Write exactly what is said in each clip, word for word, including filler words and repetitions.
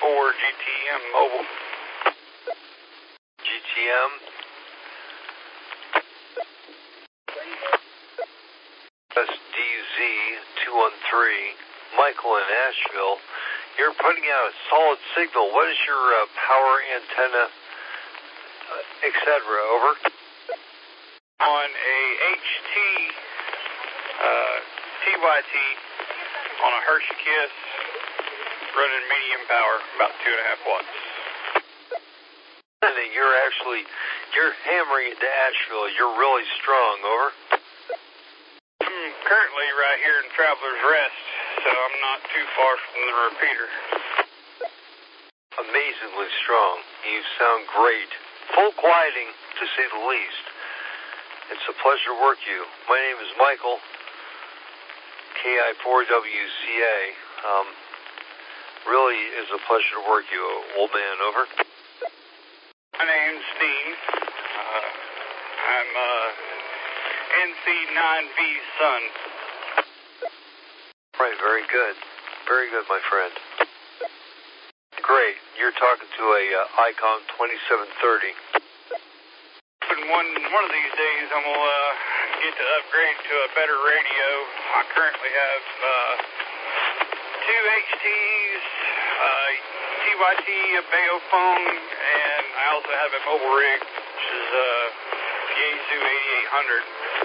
four G T M mobile. G T M. S D Z two one three, Michael in Asheville. You're putting out a solid signal. What is your uh, power antenna, uh, et cetera? Over. On a H T uh, T Y T on a Hershey Kiss, running medium power, about two and a half watts. And you're actually, you're hammering into Asheville. You're really strong. Over. I'm currently right here in Traveler's Rest, so I'm not too far from the repeater. Amazingly strong. You sound great. Full quieting, to say the least. It's a pleasure to work you. My name is Michael, K I four W C A. Um, really is a pleasure to work you, old man. Over. My name's Dean. Uh, I'm uh, N C nine V son. Right, very good. Very good, my friend. Great. You're talking to a uh, Icon twenty-seven thirty. And one, one of these days I'm going to uh, get to upgrade to a better radio. I currently have uh, two H Ts, uh, T Y T, a Baophone, and I also have a mobile rig, which is a Yaesu eighty-eight hundred.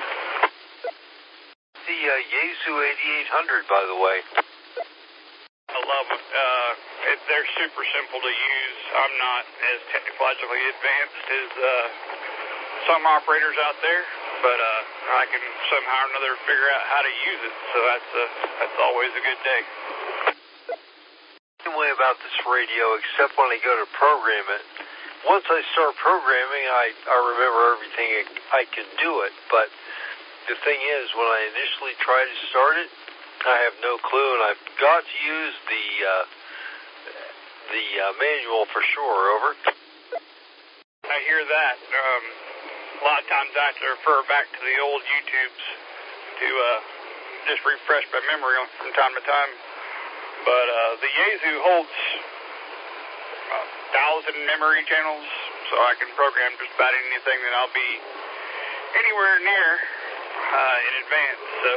The uh, Yaesu eighty-eight hundred, by the way. I love them. Uh, it, they're super simple to use. I'm not as technologically advanced as uh, some operators out there, but uh, I can somehow or another figure out how to use it, so that's uh, that's always a good day. Same way about this radio, except when I go to program it. Once I start programming, I, I remember everything I can do it, but the thing is, when I initially try to start it, I have no clue, and I've got to use the uh, the uh, manual for sure. Over. I hear that. Um, a lot of times I have to refer back to the old YouTubes to uh, just refresh my memory on, from time to time. But uh, the Yaesu holds a thousand memory channels, so I can program just about anything that I'll be anywhere near uh, in advance. So.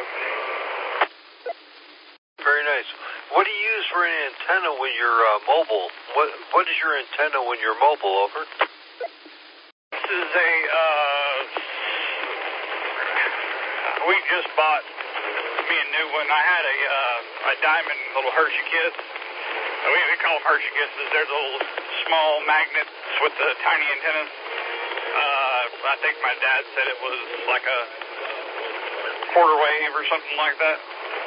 Very nice. What do you use for an antenna when you're uh, mobile? What What is your antenna when you're mobile? Over. This is a, uh, we just bought me a new one. I had a, uh, a diamond little Hershey Kiss. We, we call them Hershey Kisses. They're the little small magnets with the tiny antennas. Uh, I think my dad said it was like a quarter wave or something like that.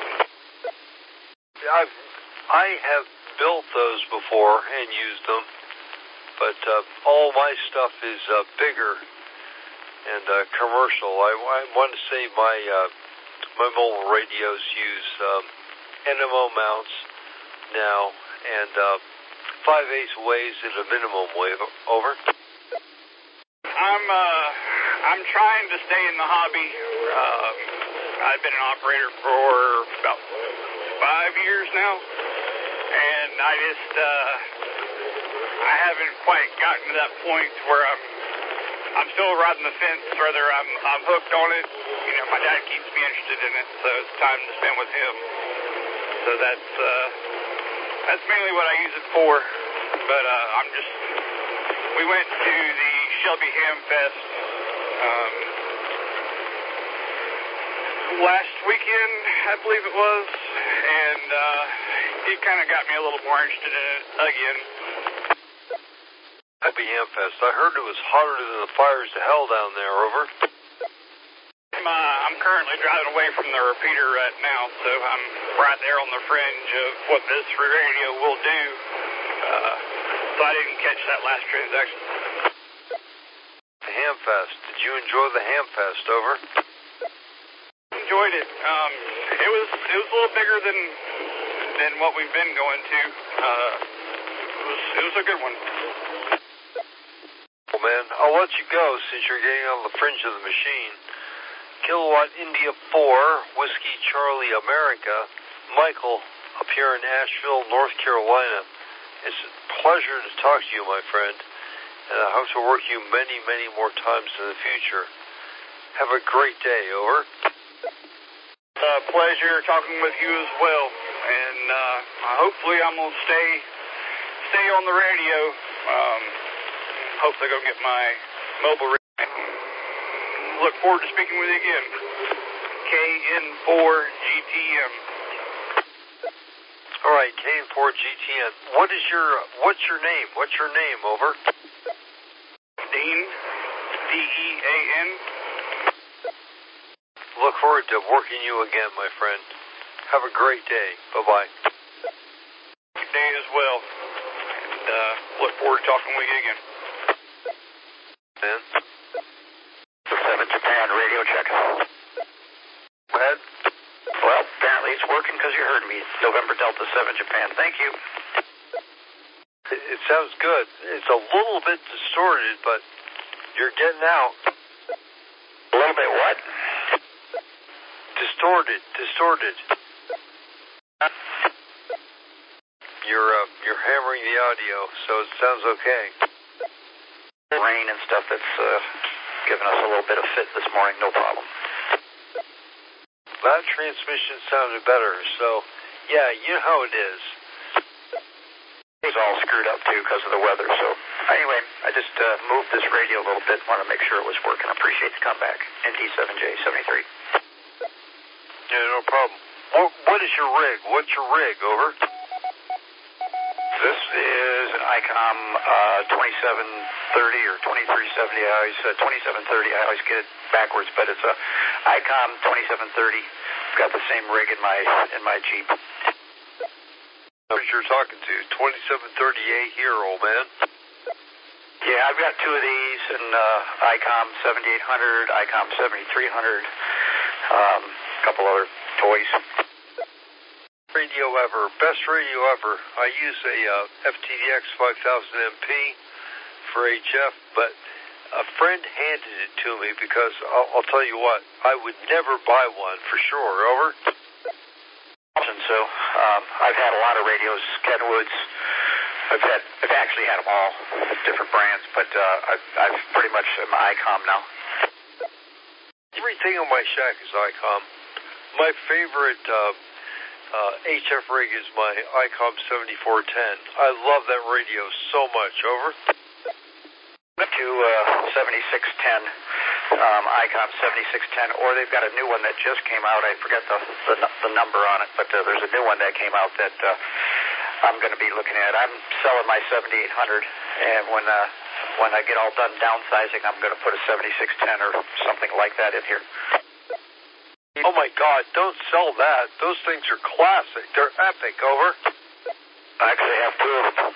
I've, I have built those before and used them, but uh, all my stuff is uh, bigger and uh, commercial. I, I want to say my uh, my mobile radios use um, N M O mounts now, and uh, five eighths waves at a minimum wave. Over. I'm uh, I'm trying to stay in the hobby. Um, I've been an operator for about five years now, and I just uh, I haven't quite gotten to that point where I'm I'm still riding the fence. Whether I'm I'm hooked on it, you know, my dad keeps me interested in it, so it's time to spend with him. So that's uh, that's mainly what I use it for. But uh, I'm just we went to the Shelby Ham Fest um, last weekend, I believe it was, and uh, it kind of got me a little more interested in it again. Happy Hamfest. I heard it was hotter than the fires to hell down there. Over. I'm, uh, I'm currently driving away from the repeater right now, so I'm right there on the fringe of what this radio will do. Uh, so I didn't catch that last transaction. The Hamfest. Did you enjoy the Hamfest? Over. Enjoyed it. Um, it was it was a little bigger than than what we've been going to. Uh, it was it was a good one. Well, man, I'll let you go since you're getting on the fringe of the machine. Kilowatt India four, Whiskey Charlie America, Michael, up here in Asheville, North Carolina. It's a pleasure to talk to you, my friend, and I hope to work you many, many more times in the future. Have a great day. Over. Uh, pleasure talking with you as well, and uh, hopefully I'm gonna stay stay on the radio. Um, hopefully go get my mobile radio. Look forward to speaking with you again. K N four G T M. All right, K N four G T M. What is your what's your name? What's your name? Over. Dean. D E A N. Look forward to working you again, my friend. Have a great day. Bye-bye. Good day as well. And uh, look forward to talking with you again. Man. The seven Japan radio check. Go ahead. Well, apparently it's working because you heard me. November Delta seven Japan. Thank you. It, it sounds good. It's a little bit distorted, but you're getting out. A little bit what? Distorted, distorted. You're uh, you're hammering the audio, so it sounds okay. Rain and stuff that's uh, giving us a little bit of fit this morning, no problem. That transmission sounded better, so yeah, you know how it is. It was all screwed up too because of the weather, so anyway, I just uh, moved this radio a little bit, want to make sure it was working. Appreciate the comeback. N T seven J seventy-three. Yeah, no problem. What, what is your rig? What's your rig? Over. This is an ICOM uh, twenty-seven thirty or twenty-three seventy. I always uh, twenty-seven thirty. I always get it backwards, but it's a ICOM twenty-seven thirty. Got the same rig in my in my Jeep. What you're talking to? twenty-seven thirty A here, old man. Yeah, I've got two of these, and uh, ICOM seventy-eight hundred, ICOM seventy-three hundred. Um, a couple other toys. Radio ever, best radio ever. I use a uh, F T D X five thousand M P for H F, but a friend handed it to me because I'll, I'll tell you what, I would never buy one for sure. Over. And so um, I've had a lot of radios, Kenwoods. I've had, I've actually had them all, different brands, but uh, I've, I've pretty much am ICOM now. Everything on my shack is ICOM. My favorite uh, uh, H F rig is my ICOM seventy-four ten. I love that radio so much. Over. To uh, seventy-six ten, um, ICOM seventy-six ten, or they've got a new one that just came out. I forget the the, the number on it, but uh, there's a new one that came out that uh, I'm going to be looking at. I'm selling my seventy-eight hundred, and when uh, when I get all done downsizing, I'm going to put a seventy-six ten or something like that in here. Oh my God, don't sell that. Those things are classic. They're epic. Over. I actually have two of them.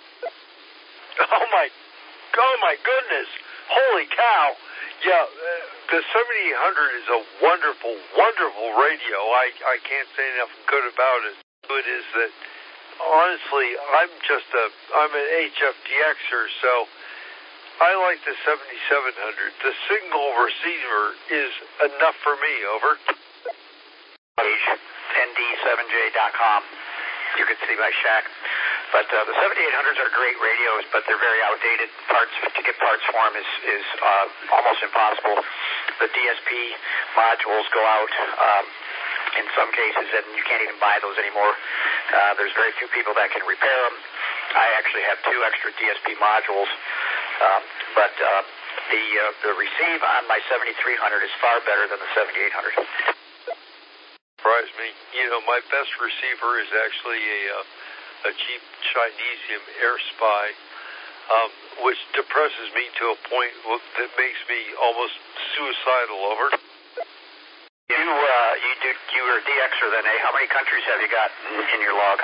Oh my, oh my goodness. Holy cow. Yeah, uh, the seventy-eight hundred is a wonderful, wonderful radio. I, I can't say enough good about it. It is that, honestly, I'm just a, I'm an H F D Xer, so I like the seventy-seven hundred. The signal receiver is enough for me. Over. N D seven J dot com. You can see my shack. But uh, the seventy-eight hundreds are great radios, but they're very outdated. Parts to get parts for them is is uh, almost impossible. The D S P modules go out um, in some cases, and you can't even buy those anymore. Uh, there's very few people that can repair them. I actually have two extra D S P modules, um, but uh, the uh, the receive on my seventy-three hundred is far better than the seventy-eight hundred. Surprised me. You know, my best receiver is actually a uh, a cheap Chinesium Air Spy, um, which depresses me to a point that makes me almost suicidal. Over. You uh, you do you are a D Xer then, eh? How many countries have you got in, in your log?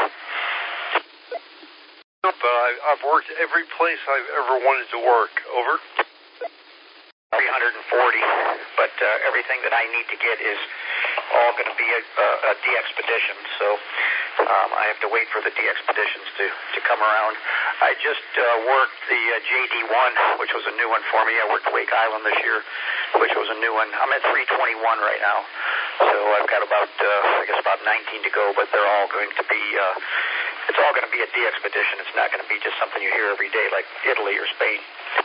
But I, I've worked every place I've ever wanted to work. Over. three hundred forty, but uh, everything that I need to get is all going to be a, a, a D-Expedition, so um, I have to wait for the D-Expeditions to, to come around. I just uh, worked the uh, J D one, which was a new one for me. I worked Wake Island this year, which was a new one. I'm at three twenty-one right now, so I've got about, uh, I guess about nineteen to go, but they're all going to be uh, it's all going to be a de-expedition. It's not going to be just something you hear every day like Italy or Spain.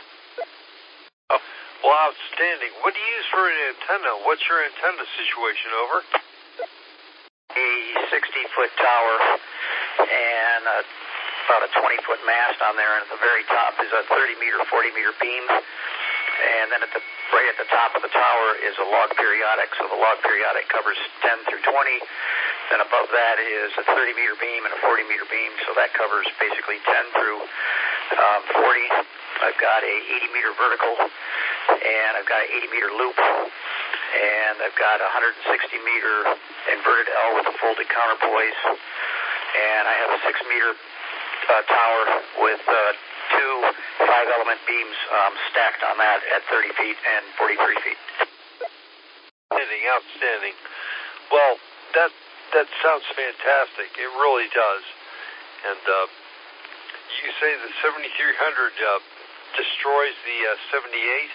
Oh, well, outstanding. What do you use for an antenna? What's your antenna situation, over? A sixty-foot tower and a, about a twenty-foot mast on there, and at the very top is a thirty-meter, forty-meter beam. And then at the right at the top of the tower is a log periodic, so the log periodic covers ten through twenty. Then above that is a thirty-meter beam and a forty-meter beam, so that covers basically ten through um, forty. I've got a eighty-meter vertical, and I've got an eighty-meter loop, and I've got a one hundred sixty meter inverted L with a folded counterpoise, and I have a six-meter uh, tower with uh, two five-element beams um, stacked on that at thirty feet and forty-three feet. Outstanding, outstanding. Well, that that sounds fantastic. It really does. And uh, you say the seventy-three hundred uh, destroys the uh, seventy-eight?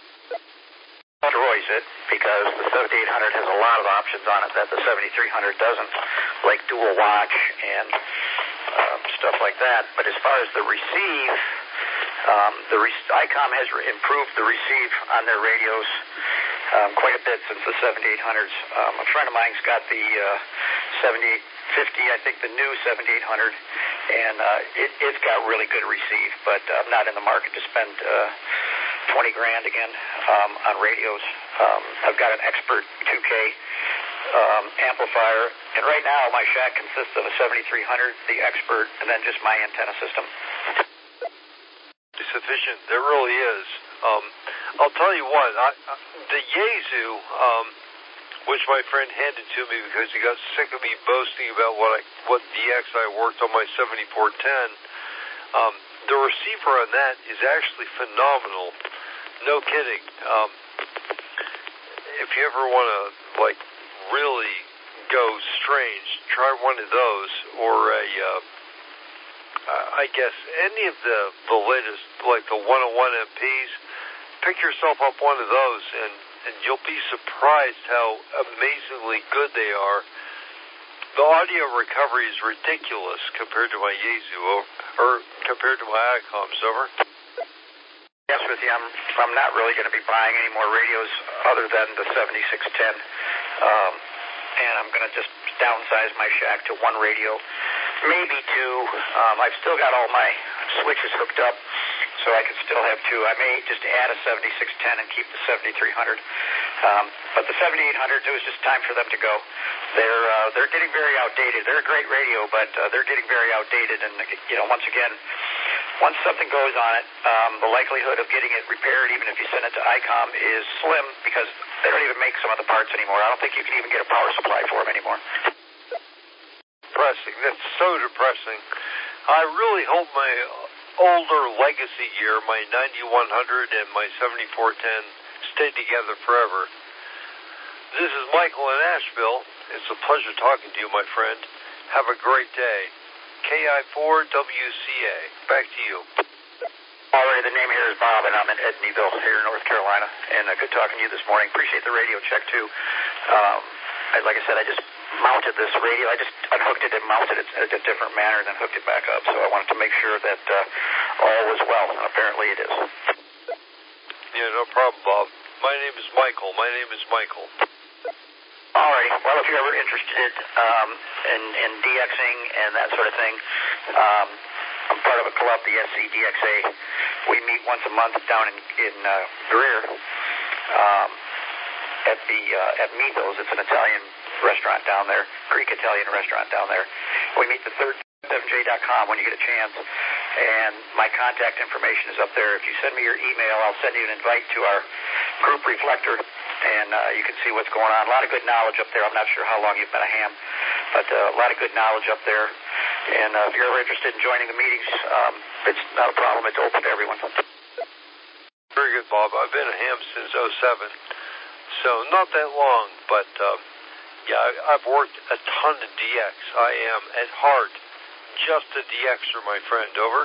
Destroys it because the seventy-eight hundred has a lot of options on it that the seventy-three hundred doesn't, like dual watch and um, stuff like that. But as far as the receive, um, the re- ICOM has re- improved the receive on their radios um, quite a bit since the seventy-eight hundreds. Um, a friend of mine's got the uh, seventy-eight fifty, I think the new seventy-eight hundred, and uh, it, it's got really good receive, but I'm not in the market to spend uh, twenty grand again um, on radios. Um, I've got an Expert two K um, amplifier, and right now my shack consists of a seventy-three hundred, the Expert, and then just my antenna system. Sufficient. There really is. Um, I'll tell you what, I, I, the Yaesu, um, which my friend handed to me because he got sick of me boasting about what I, what D X I worked on my seventy-four ten, um, the receiver on that is actually phenomenal. No kidding. Um, if you ever want to, like, really go strange, try one of those, or a, uh, I guess, any of the, the latest, like the one oh one M Ps, pick yourself up one of those, and, and you'll be surprised how amazingly good they are. The audio recovery is ridiculous compared to my Yaesu, or, or compared to my ICOMs, over. Yes, with you, I'm, I'm not really going to be buying any more radios other than the seventy-six ten, um, and I'm going to just downsize my shack to one radio, maybe two. Um, I've still got all my switches hooked up, so I can still have two. I may just add a seventy-six ten and keep the seventy-three hundred. Um, but the seventy-eight hundred, it was just time for them to go. They're uh, they're getting very outdated. They're a great radio, but uh, they're getting very outdated. And, you know, once again, once something goes on it, um, the likelihood of getting it repaired, even if you send it to ICOM, is slim because they don't even make some of the parts anymore. I don't think you can even get a power supply for them anymore. Depressing. That's so depressing. I really hope my older legacy gear, my ninety-one hundred and my seventy-four ten, stay together forever. This is Michael in Asheville. It's a pleasure talking to you, my friend. Have a great day. K I four W C A. Back to you. All right, the name here is Bob, and I'm in Edneyville here in North Carolina. And uh, good talking to you this morning. Appreciate the radio check, too. Um, I, like I said, I just mounted this radio. I just unhooked it and mounted it in a different manner and then hooked it back up. So I wanted to make sure that uh, all was well, and apparently it is. Yeah, no problem, Bob. My name is Michael. My name is Michael. All right. Well, if you're ever interested um, in, in DXing and that sort of thing, um, I'm part of a club, the S C D X A. We meet once a month down in, in uh, Greer um, at the uh, at Mythos. It's an Italian restaurant down there, Greek Italian restaurant down there. We meet the third seven J dot com when you get a chance, and my contact information is up there. If you send me your email, I'll send you an invite to our group reflector, and uh, you can see what's going on. A lot of good knowledge up there. I'm not sure how long you've been a ham, but uh, a lot of good knowledge up there. And uh, if you're ever interested in joining the meetings, um, it's not a problem. It's open to everyone. Very good, Bob. I've been a ham since oh seven, so not that long, but um, yeah, I've worked a ton of D X. I am, at heart, just a DXer, my friend. Over.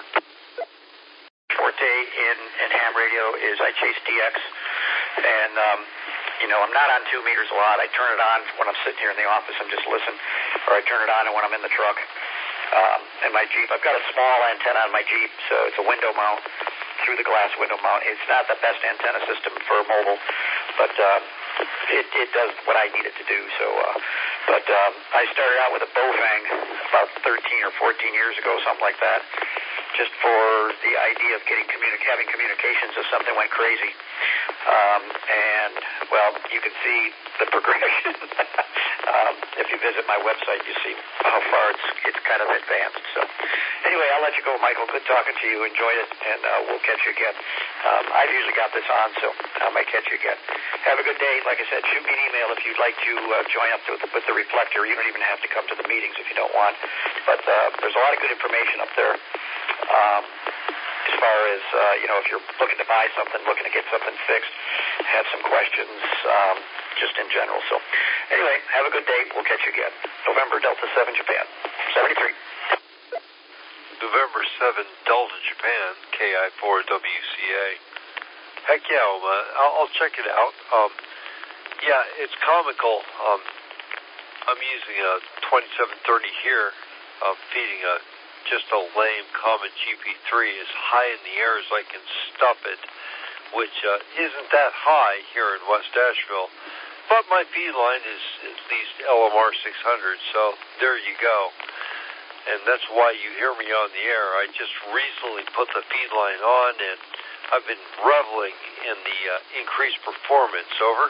Forte in, in ham radio is I chase D X, and um, you know, I'm not on two meters a lot. I turn it on when I'm sitting here in the office and just listen, or I turn it on when I'm in the truck. um, in my Jeep. I've got a small antenna on my Jeep, so it's a window mount, through the glass window mount. It's not the best antenna system for mobile, but uh, it, it does what I need it to do. So, uh, but um, I started out with a Bofang about thirteen or fourteen years ago, something like that, just for the idea of getting communi- having communications if something went crazy. Um, and, well, you can see the progression. um, if you visit my website, you see how far it's it's kind of advanced. So, anyway, I'll let you go, Michael. Good talking to you. Enjoyed it, and uh, we'll catch you again. Um, I've usually got this on, so I might catch you again. Have a good day. Like I said, shoot me an email if you'd like to uh, join up with, with the Reflector. You don't even have to come to the meetings if you don't want. But uh, there's a lot of good information up there. Um, as far as, uh, you know, if you're looking to buy something, looking to get something fixed, have some questions, um, just in general. So, anyway, have a good day. We'll catch you again. November, Delta seven, Japan. seventy-three. November seventh, Delta Japan, K I four W C A. Heck yeah, Oma. I'll, I'll check it out. Um, yeah, it's comical. Um, I'm using a twenty-seven thirty here, uh, feeding a just a lame common G P three as high in the air as I can stuff it, which uh, isn't that high here in West Asheville. But my feed line is at least L M R six hundred, so there you go. And that's why you hear me on the air. I just recently put the feed line on, and I've been reveling in the uh, increased performance. Over.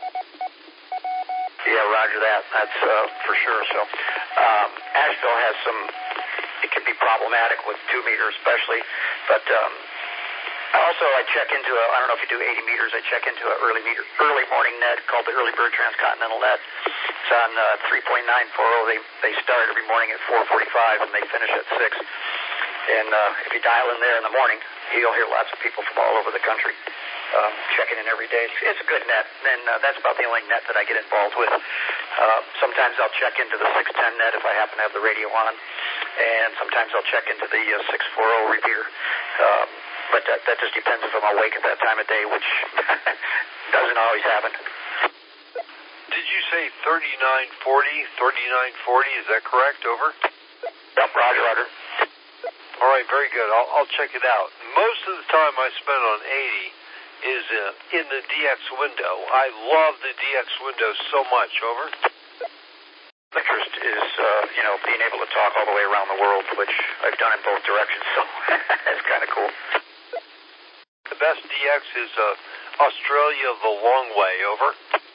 Yeah, roger that. That's uh, for sure. So, um, Asheville has some, it can be problematic with two meter especially, but um, also I check into a, I don't know if you do eighty meters, I check into an early meter, early morning net called the Early Bird Transcontinental Net. It's on uh, three point nine four zero. They, they start every morning at four forty-five and they finish at six. And uh, if you dial in there in the morning, you'll hear lots of people from all over the country um, checking in every day. It's a good net, and uh, that's about the only net that I get involved with. Uh, sometimes I'll check into the six ten net if I happen to have the radio on, and sometimes I'll check into the uh, six forty repeater. Um, but that, that just depends if I'm awake at that time of day, which doesn't always happen. Did you say thirty-nine forty, thirty-nine forty, is that correct? Over? Yep, roger, roger. All right, very good. I'll, I'll check it out. Most of the time I spend on eighty is uh, in the D X window. I love the D X window so much. Over. Interest is, uh, you know, being able to talk all the way around the world, which I've done in both directions, so it's kind of cool. The best D X is uh, Australia the long way. Over.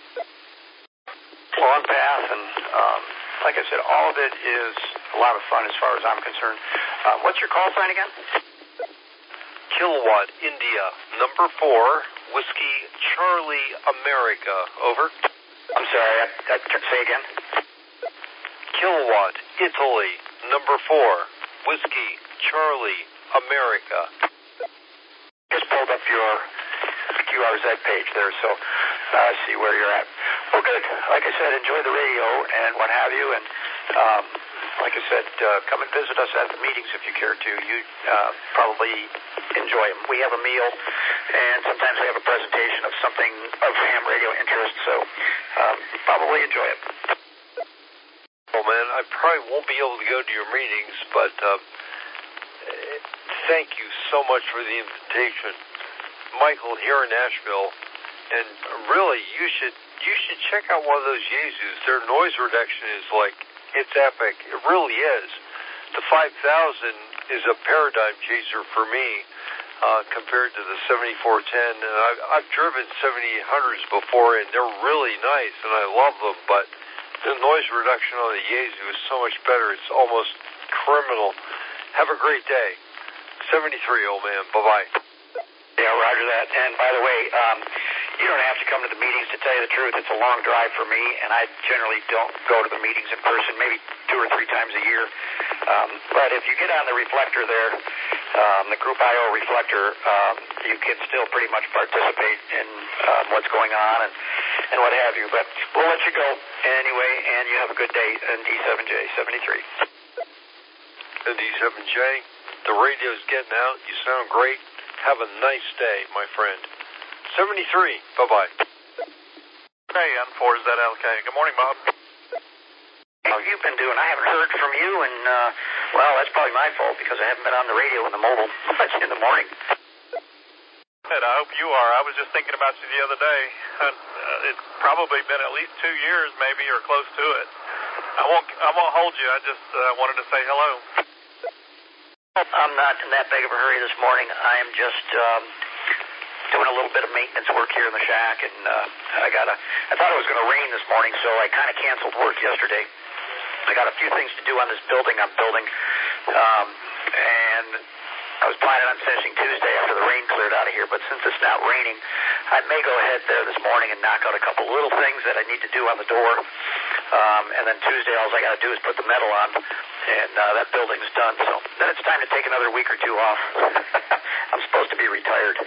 Long path, and um, like I said, all of it is a lot of fun as far as I'm concerned. Uh, what's your call sign again? Kilowatt, India, number four, Whiskey, Charlie, America. Over. I'm sorry, I, I, say again. Kilowatt, Italy, number four, Whiskey, Charlie, America. Just pulled up your Q R Z page there, so uh, see where you're at. Well, good. Like I said, enjoy the radio and what have you, and um, like I said, uh, come and visit us at the meetings if you care to. You uh, probably enjoy them. We have a meal, and sometimes we have a presentation of something of ham radio interest, so um, probably enjoy it. Well, man, I probably won't be able to go to your meetings, but uh, thank you so much for the invitation. Michael here in Nashville, and really, you should you should check out one of those Yaesus. Their noise reduction is like, it's epic. It really is. The five thousand is a paradigm chaser for me uh, compared to the seventy-four ten. And I've, I've driven seventy-eight hundreds before, and they're really nice, and I love them, but the noise reduction on the Yaesu is so much better. It's almost criminal. Have a great day. seventy-three, old man. Bye-bye. Yeah, roger that. And by the way, um, you don't have to come to the meetings. To tell you the truth, it's a long drive for me, and I generally don't go to the meetings in person, maybe two or three times a year. Um, but if you get on the reflector there, um, the Group I O reflector, um, you can still pretty much participate in um, what's going on and, and what have you. But we'll let you go anyway, and you have a good day in D seven J seventy-three. D seven J, the radio's getting out. You sound great. Have a nice day, my friend. seventy-three. Bye-bye. Hey, I'm four Z L K. Good morning, Bob. How have you been doing? I haven't heard from you in uh, Well, that's probably my fault because I haven't been on the radio in the mobile much in the morning. Good, I hope you are. I was just thinking about you the other day. Uh, it's probably been at least two years maybe or close to it. I won't I won't hold you. I just uh, wanted to say hello. I'm not in that big of a hurry this morning. I am just um, doing a little bit of maintenance work here in the shack, and uh, I got a. I thought it was going to rain this morning, so I kind of canceled work yesterday. I got a few things to do on this building I'm building, um, and I was planning on finishing Tuesday after the rain cleared out of here, but since it's not raining, I may go ahead there this morning and knock out a couple little things that I need to do on the door, um, and then Tuesday all I got to do is put the metal on, and uh, that building's done, so then it's time to take another week or two off. I'm supposed to be retired.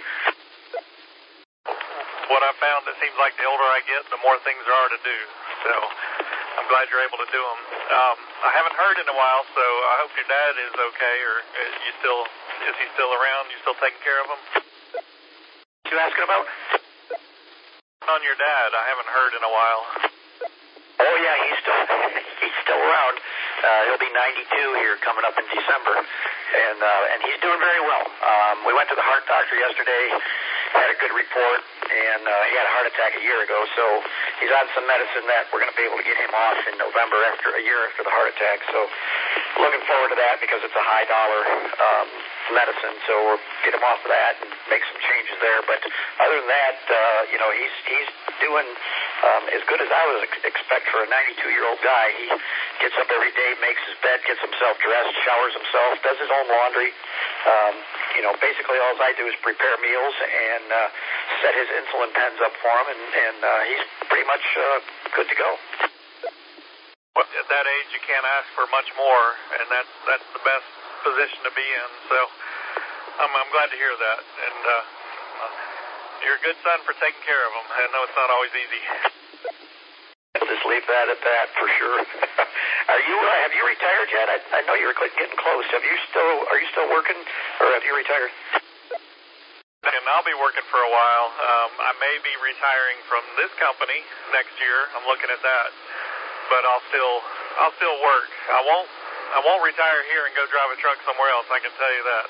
What I found, it seems like the older I get, the more things there are to do, so I'm glad you're able to do them. Um, I haven't heard in a while, so I hope your dad is okay, or is, you still, is he still around? You still taking care of him? You asking about? On your dad, I haven't heard in a while. Oh, yeah, he's still he's still around. Uh, he'll be ninety-two here coming up in December, and uh, and he's doing very well. Um, we went to the heart doctor yesterday, had a good report, and uh, he had a heart attack a year ago, so he's on some medicine that we're going to be able to get him off in November after a year after the heart attack. So looking forward to that because it's a high dollar um, medicine, so we'll get him off of that and make some changes there. But other than that, uh, you know, he's he's doing um, as good as I would ex- expect for a ninety-two-year-old guy. He gets up every day, makes his bed, gets himself dressed, showers himself, does his own laundry. Um, you know, basically all I do is prepare meals and uh, set his insulin pens up for him, and, and uh, he's pretty much uh, good to go. Well, at that age, you can't ask for much more, and that's that's the best position to be in. So I'm, I'm glad to hear that. And uh, you're a good son for taking care of him. I know it's not always easy. I'll just leave that at that for sure. Are you? Uh, have you retired yet? I, I know you're getting close. Have you still? Are you still working, or have you retired? And I'll be working for a while. Um, I may be retiring from this company next year. I'm looking at that, but I'll still, I'll still work. I won't, I won't retire here and go drive a truck somewhere else. I can tell you that.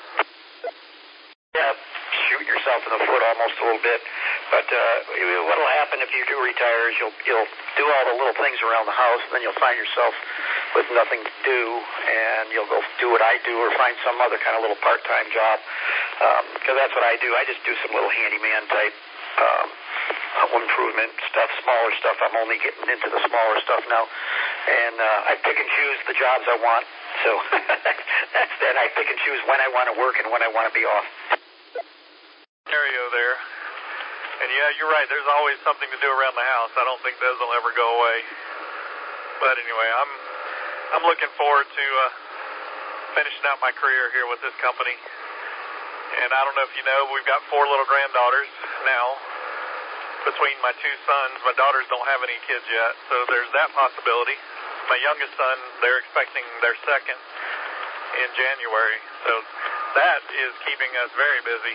Yeah, shoot yourself in the foot almost a little bit. But uh, what'll happen if you do retire is you'll you'll do all the little things around the house, and then you'll find yourself with nothing to do, and you'll go do what I do or find some other kind of little part-time job. Because um, that's what I do. I just do some little handyman type um, home improvement stuff, smaller stuff. I'm only getting into the smaller stuff now. And uh, I pick and choose the jobs I want. So that's that. I pick and choose when I want to work and when I want to be off. Scenario there. And yeah, you're right. There's always something to do around the house. I don't think those will ever go away. But anyway, I'm I'm looking forward to uh, finishing out my career here with this company. And I don't know if you know, but we've got four little granddaughters now. Between my two sons, my daughters don't have any kids yet, so there's that possibility. My youngest son, they're expecting their second in January, so that is keeping us very busy.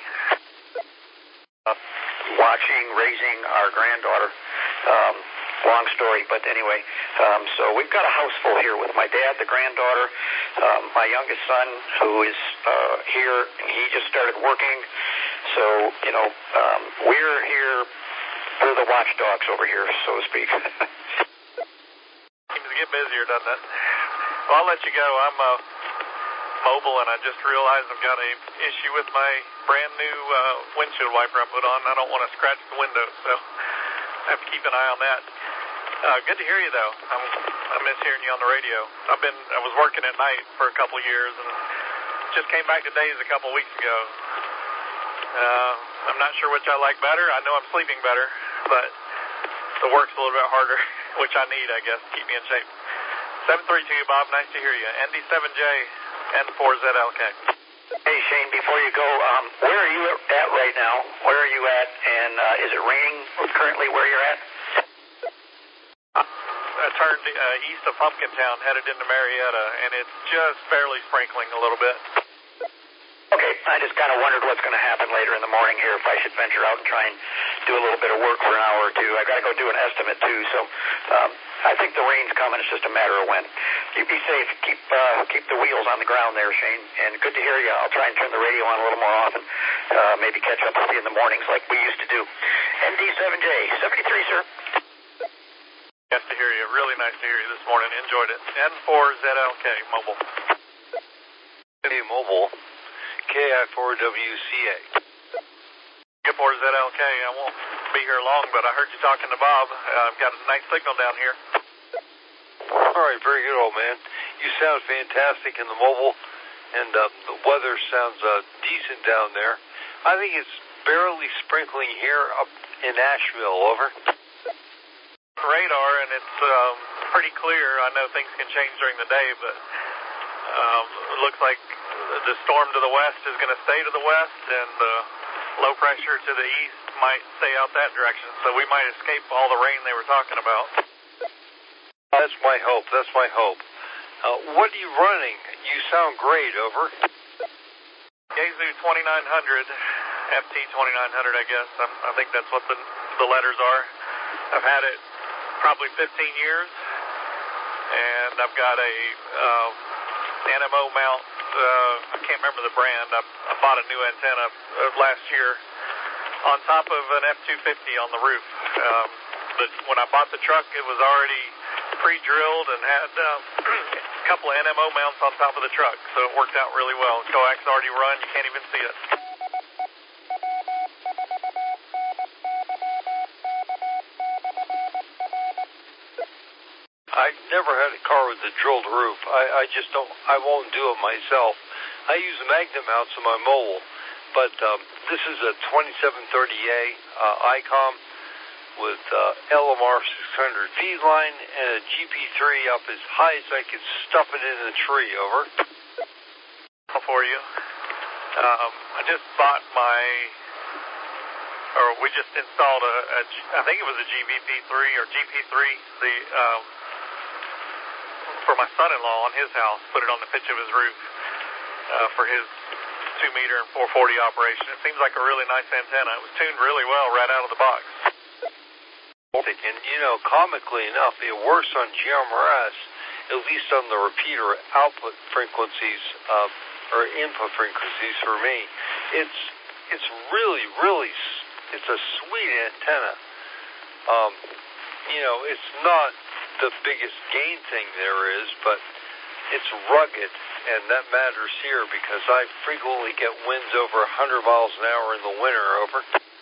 Uh, watching, raising our granddaughter. Um, long story, but anyway, um, so we've got a house full here with my dad, the granddaughter, um, my youngest son, who is uh, here. He just started working, so, you know, um, we're here. We're the watchdogs over here, so to speak. Seems to get busier, doesn't it? Well, I'll let you go. I'm uh, mobile, and I just realized I've got a issue with my brand new uh, windshield wiper I put on. I don't want to scratch the window, so I have to keep an eye on that. Uh, good to hear you, though. I'm, I miss hearing you on the radio. I've been, I was working at night for a couple of years, and just came back to days a couple of weeks ago. Uh, I'm not sure which I like better. I know I'm sleeping better, but the work's a little bit harder, which I need, I guess, to keep me in shape. seven three two, Bob, nice to hear you. N D seven J N four Z L K. Hey, Shane, before you go, um, where are you at right now? Where are you at, and uh, is it raining currently where you're at? I turned uh, east of Pumpkintown, headed into Marietta, and it's just barely sprinkling a little bit. Okay, I just kind of wondered what's going to happen later in the morning here if I should venture out and try and do a little bit of work for an hour or two. I got to go do an estimate too, so um, I think the rain's coming. It's just a matter of when. You be safe. Keep uh, keep the wheels on the ground there, Shane. And good to hear you. I'll try and turn the radio on a little more often. Uh, maybe catch up with you in the mornings like we used to do. N D seven J, seventy-three, sir. Nice to hear you. Really nice to hear you this morning. Enjoyed it. N four Z L K, mobile. Hey, mobile. K I four W C A. K four Z L K. I won't be here long, but I heard you talking to Bob. Uh, I've got a nice signal down here. All right, very good, old man. You sound fantastic in the mobile, and uh, the weather sounds uh, decent down there. I think it's barely sprinkling here up in Asheville. Over. Radar, and it's um, pretty clear. I know things can change during the day, but um, it looks like the storm to the west is going to stay to the west, and the low pressure to the east might stay out that direction, so we might escape all the rain they were talking about. That's my hope. That's my hope. Uh, what are you running? You sound great. Over. Yaesu twenty-nine hundred, F T twenty-nine hundred, I guess. I'm, I think that's what the, the letters are. I've had it probably fifteen years, and I've got a um, N M O mount. Uh, I can't remember the brand. I, I bought a new antenna uh, last year on top of an F two fifty on the roof. Um, but when I bought the truck, it was already pre-drilled and had um, a couple of N M O mounts on top of the truck, so it worked out really well. Coax already run. You can't even see it. I've never had a car with a drilled roof. I, I just don't, I won't do it myself. I use magnet mounts on my mobile, but um, this is a twenty-seven thirty A uh, I COM with uh, L M R six hundred feed line and a G P three up as high as I could stuff it in the tree. Over. For you. Um, I just bought my, or we just installed a, a I think it was a G V P three or G P three, the um, for my son-in-law on his house, put it on the pitch of his roof uh, for his two meter and four forty operation. It seems like a really nice antenna. It was tuned really well right out of the box. And, you know, comically enough, it works on G M R S, at least on the repeater output frequencies, uh, or input frequencies for me. It's it's really, really, it's a sweet antenna. Um, you know, it's not the biggest gain thing there is, but it's rugged, and that matters here because I frequently get winds over one hundred miles an hour in the winter. Over.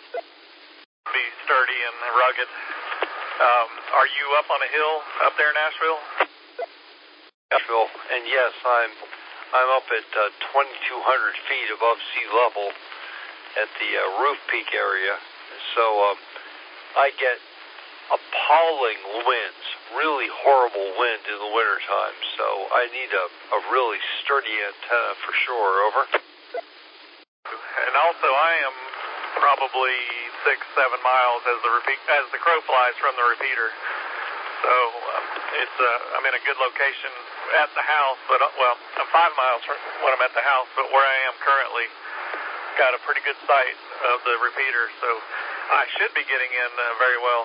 Be sturdy and rugged. Um, are you up on a hill up there in Asheville? Asheville, and yes, I'm I'm up at uh, twenty-two hundred feet above sea level at the uh, roof peak area, so um, I get appalling winds, really horrible wind in the wintertime, so I need a, a really sturdy antenna for sure. Over. And also, I am probably six, seven miles as the repeat, as the crow flies from the repeater. So um, it's uh, I'm in a good location at the house, but uh, well, I'm five miles from when I'm at the house, but where I am currently, got a pretty good sight of the repeater, so I should be getting in uh, very well.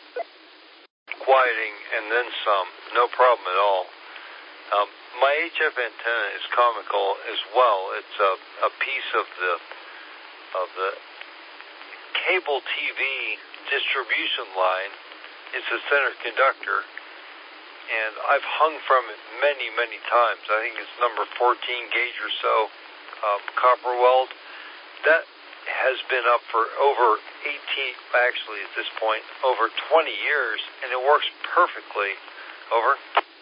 Quieting and then some, no problem at all. Um, my H F antenna is comical as well. It's a, a piece of the of the cable T V distribution line. It's a center conductor, and I've hung from it many, many times. I think it's number fourteen gauge or so, um, copper weld. That has been up for over eighteen, actually at this point, over twenty years, and it works perfectly. Over.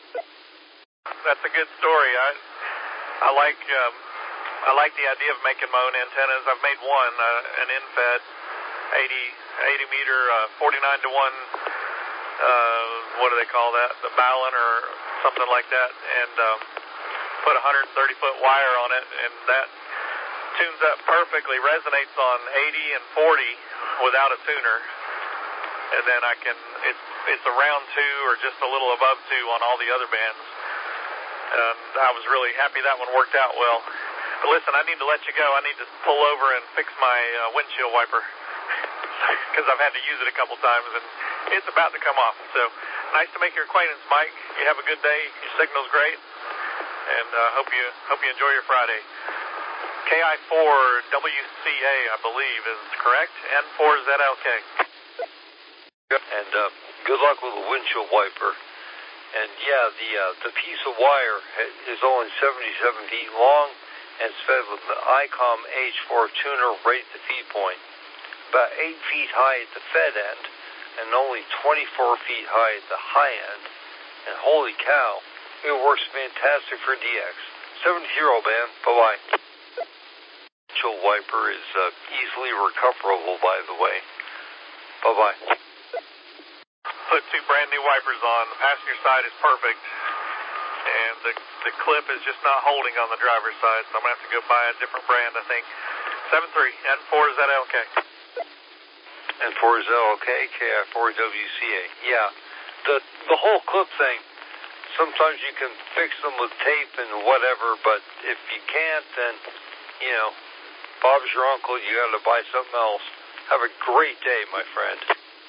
That's a good story. I I like um, I like the idea of making my own antennas. I've made one, uh, an infed eighty, eighty meter, uh, forty-nine to one. Uh, what do they call that? The balun or something like that, and um, put a one hundred thirty foot wire on it, and that tunes up perfectly, resonates on eighty and forty without a tuner, and then I can, it's it's around two or just a little above two on all the other bands, and I was really happy that one worked out well. But listen, I need to let you go. I need to pull over and fix my uh, windshield wiper because I've had to use it a couple times, and it's about to come off. So nice to make your acquaintance, Mike. You have a good day. Your signal's great. And uh, hope you hope you enjoy your Friday. K I four W C A, I believe, is correct. N four Z L K. And uh, good luck with the windshield wiper. And yeah, the uh, the piece of wire is only seventy-seven feet long and it's fed with the I COM H four tuner right at the feed point. About eight feet high at the fed end and only twenty-four feet high at the high end. And holy cow, it works fantastic for D X. seven zero, man. Bye-bye. Windshield wiper is uh, easily recoverable, by the way. Bye-bye. Put two brand new wipers on. The passenger side is perfect. And the the clip is just not holding on the driver's side, so I'm going to have to go buy a different brand, I think. seven three, N four Z L K. N four Z L K, K I four W C A. Yeah, the the whole clip thing, sometimes you can fix them with tape and whatever, but if you can't, then, you know, Bob's your uncle, you got to buy something else. Have a great day, my friend.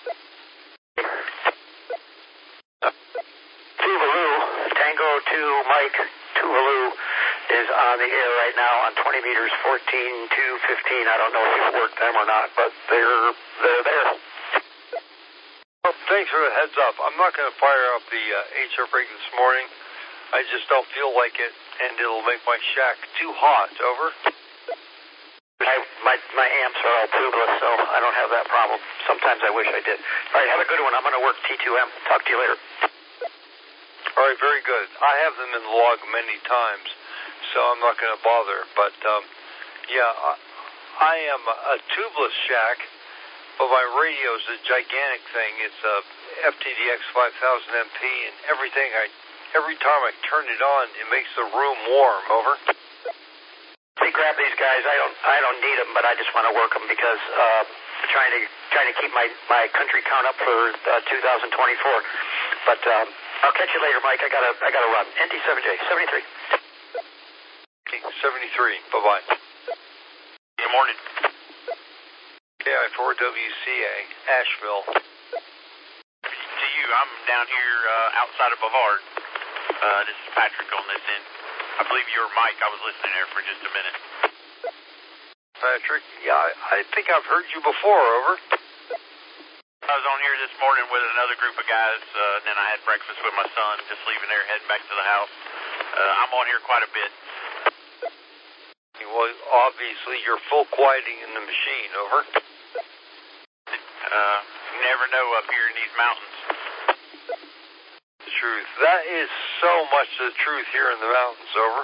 Tuvalu, Tango two, Mike, Tuvalu is on the air right now on twenty meters, fourteen to fifteen. I don't know if you've worked them or not, but they're, they're there. Well, thanks for the heads up. I'm not going to fire up the uh, H F rig this morning. I just don't feel like it, and it'll make my shack too hot. Over. I, my my amps are all tubeless, so I don't have that problem. Sometimes I wish I did. All right, have a good one. I'm going to work T two M. Talk to you later. All right, very good. I have them in the log many times, so I'm not going to bother. But, um, yeah, I, I am a tubeless shack, but my radio is a gigantic thing. It's a F T D X five thousand M P, and everything I, every time I turn it on, it makes the room warm. Over. Let me grab these guys. I don't I don't need them, but I just want to work them because uh, trying to trying to keep my, my country count up for uh, two thousand twenty-four. But um, I'll catch you later, Mike. I gotta I gotta run. N T seven J seventy-three. seventy-three. Bye bye. Good morning. K I four W C A, Asheville. To you, I'm down here uh, outside of Bavard. Uh, this is Patrick on this end. I believe you were Mike. I was listening there for just a minute. Patrick, yeah, I, I think I've heard you before. Over. I was on here this morning with another group of guys, uh, and then I had breakfast with my son, just leaving there, heading back to the house. Uh, I'm on here quite a bit. Well, obviously, you're full quieting in the machine. Over. Uh, you never know up here in these mountains. The truth. That is so much the truth here in the mountains. Over.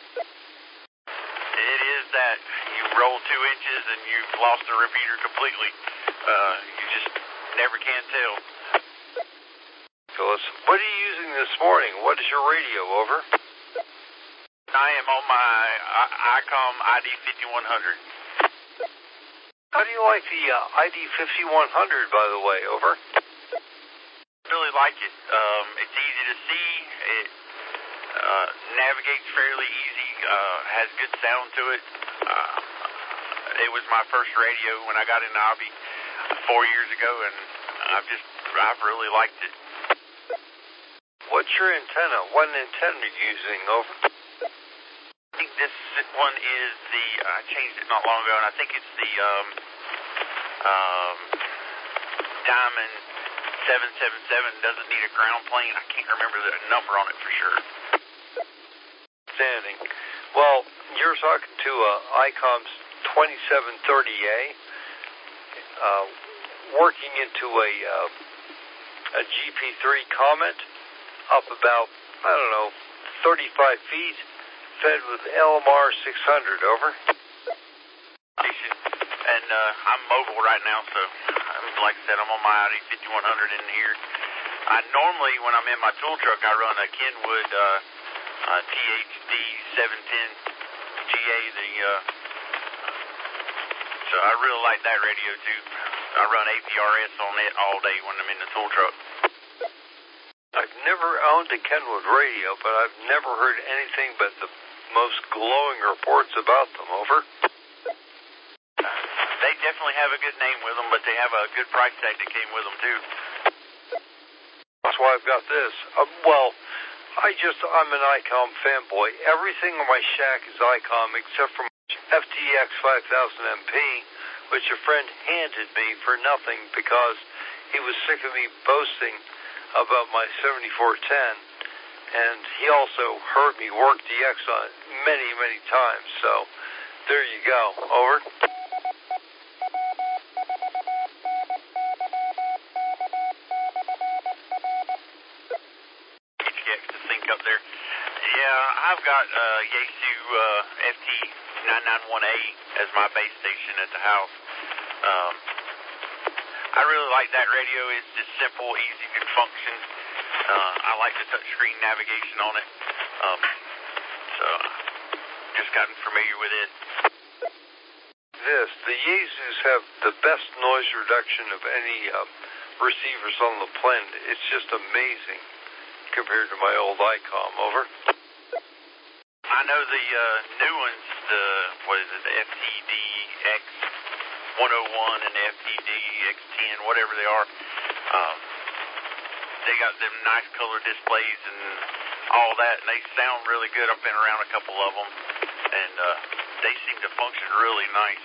It is that. You roll two inches and you've lost the repeater completely. Uh, you just never can tell. Phyllis, what are you using this morning? What is your radio? Over. I am on my I COM I D fifty-one hundred. How do you like the uh, I D fifty-one hundred, by the way? Over. Really like it. Um, it's easy to see. It uh, navigates fairly easy. Uh, has good sound to it. Uh, it was my first radio when I got in the hobby four years ago, and I've just I've really liked it. What's your antenna? What antenna are you using? Over. I think this one is the I changed it not long ago, and I think it's the um, um, Diamond seven seven seven. Doesn't need a ground plane. I can't remember the number on it for sure. Standing. Well, you're talking to uh, I COM's twenty-seven thirty A, uh, working into a uh, a G P three Comet up about, I don't know, thirty-five feet, fed with L M R six hundred. Over. And uh, I'm mobile right now, so like I said, I'm on my I D fifty-one hundred in here. I normally, when I'm in my tool truck, I run a Kenwood uh, uh, T H D seven ten G A. The uh, so I really like that radio too. I run A P R S on it all day when I'm in the tool truck. I've never owned a Kenwood radio, but I've never heard anything but the most glowing reports about them. Over. They definitely have a good name with them, but they have a good price tag that came with them too. that's why I've got this. Uh, well, I just, I'm an ICOM fanboy. Everything on my shack is ICOM except for F T X five thousand M P, which a friend handed me for nothing because he was sick of me boasting about my seventy-four ten. And he also heard me work the X on it many, many times. So there you go. Over. Up there. Yeah, I've got uh, Yaesu uh, F T nine ninety-one A as my base station at the house. Um, I really like that radio. It's just simple, easy to function. Uh, I like the touchscreen navigation on it. Um, so, just gotten familiar with it. This, the Yaesus have the best noise reduction of any uh, receivers on the planet. It's just amazing compared to my old ICOM. Over. I know the uh, new ones, the, what is it, the F T D X one oh one and the F T D X ten, whatever they are. Um, they got them nice color displays and all that, and they sound really good. I've been around a couple of them, and uh, they seem to function really nice.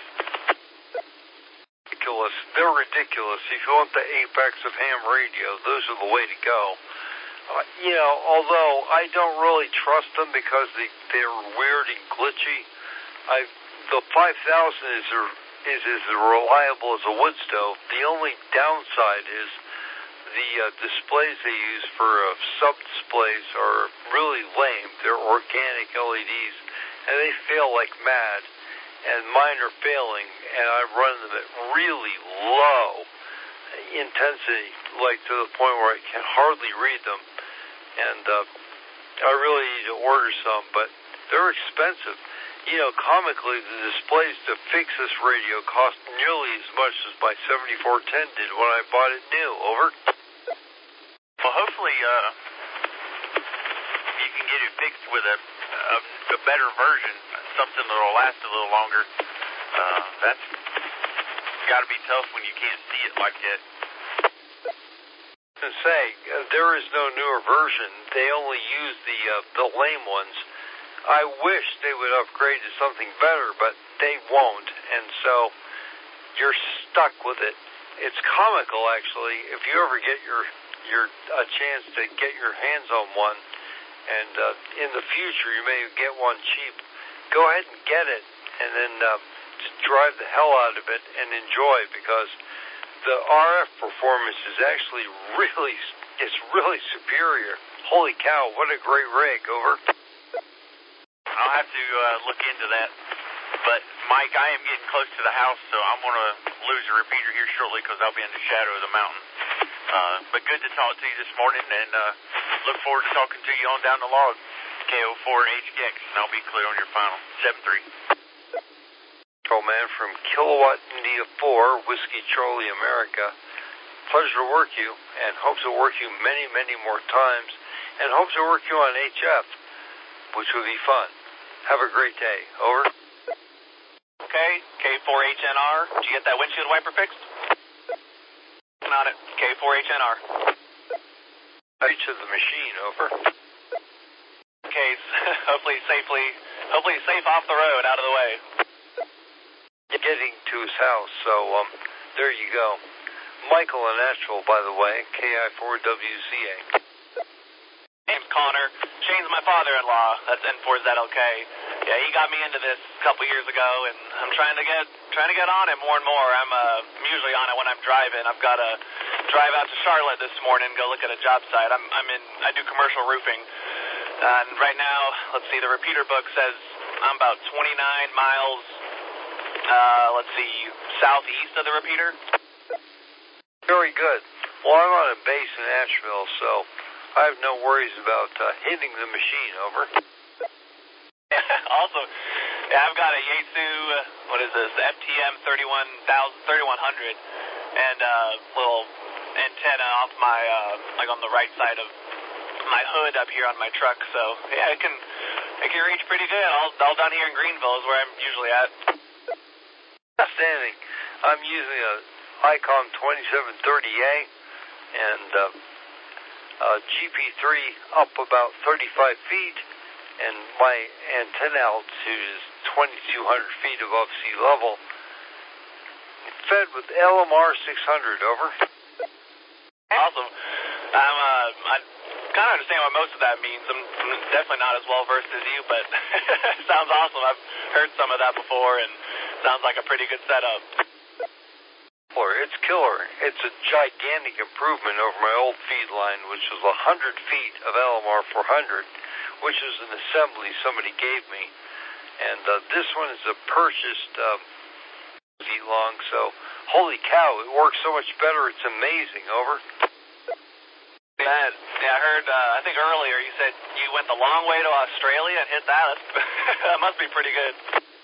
Ridiculous. They're ridiculous. If you want the apex of ham radio, those are the way to go. Uh, you know, although I don't really trust them because they, they're weird and glitchy, I the five thousand is, a, is as reliable as a wood stove. The only downside is the uh, displays they use for uh, sub-displays are really lame. They're organic L E Ds, and they fail like mad, and mine are failing, and I run them at really low intensity, like to the point where I can hardly read them, and uh, I really need to order some, but they're expensive. You know, comically, the displays to fix this radio cost nearly as much as my seventy-four ten did when I bought it new. Over. Well, hopefully uh, you can get it fixed with a, a, a better version, something that will last a little longer. Uh, that's got to be tough when you can't see it like that. To say, uh, there is no newer version. They only use the uh, the lame ones. I wish they would upgrade to something better, but they won't, and so you're stuck with it. It's comical, actually. If you ever get your your a chance to get your hands on one, and uh, in the future you may get one cheap, go ahead and get it, and then uh, just drive the hell out of it and enjoy, because the R F performance is actually really, it's really superior. Holy cow, what a great rig. Over. I'll have to uh, look into that. But, Mike, I am getting close to the house, so I'm going to lose a repeater here shortly because I'll be in the shadow of the mountain. Uh, but good to talk to you this morning, and uh, look forward to talking to you on down the log. K O four H G X, and I'll be clear on your final. seven three. Oh, man, from Kilowatt India four, Whiskey Charlie America. Pleasure to work you, and hope to work you many, many more times, and hope to work you on H F, which would be fun. Have a great day. Over. Okay, K four H N R. Did you get that windshield wiper fixed? On it. K four H N R. Each of the machine. Over. Okay, hopefully safely, hopefully safe off the road, out of the way. Getting to his house, so um, there you go. Michael in Nashville, by the way, K I four W Z A. Name's Connor. Shane's my father-in-law. That's N four Z L K. Yeah, he got me into this a couple years ago, and I'm trying to get trying to get on it more and more. I'm, uh, I'm usually on it when I'm driving. I've got to drive out to Charlotte this morning, go look at a job site. I'm I'm in. I do commercial roofing, and right now, let's see, the repeater book says I'm about twenty-nine miles. Uh, let's see, southeast of the repeater. Very good. Well, I'm on a base in Asheville, so I have no worries about uh, hitting the machine. Over. Also, yeah, I've got a Yaesu, what is this, F T M thirty-one hundred, and a uh, little antenna off my, uh, like on the right side of my hood up here on my truck. So, yeah, it can, it can reach pretty good. All, all down here in Greenville is where I'm usually at. Outstanding. I'm using a ICOM twenty-seven thirty A, and uh, uh, G P three up about thirty-five feet, and my antenna altitude is twenty-two hundred feet above sea level. Fed with L M R six hundred, over. Awesome. I'm, uh, I kind of understand what most of that means. I'm, I'm definitely not as well versed as you, but it sounds awesome. I've heard some of that before, and sounds like a pretty good setup. It's killer. It's a gigantic improvement over my old feed line, which was one hundred feet of L M R four hundred, which is an assembly somebody gave me. And uh, this one is a purchased um, feet long, so holy cow, it works so much better. It's amazing, over. Man, yeah, I heard, uh, I think earlier you said you went the long way to Australia and hit that. That must be pretty good.